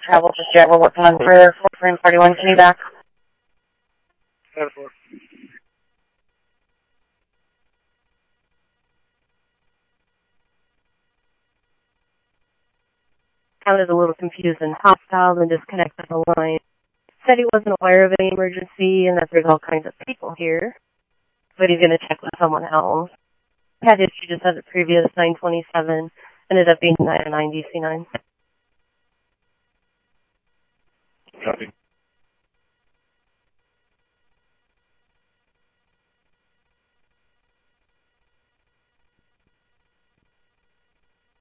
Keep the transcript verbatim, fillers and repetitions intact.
travel for jet. We're working on for frame forty-one. Can you back? ten four. Sounded a little confused and hostile and disconnected the line. Said he wasn't aware of any emergency and that there's all kinds of people here, but he's going to check with someone else. Had history just as a previous nine twenty-seven, ended up being nine oh nine D C nine. Copy.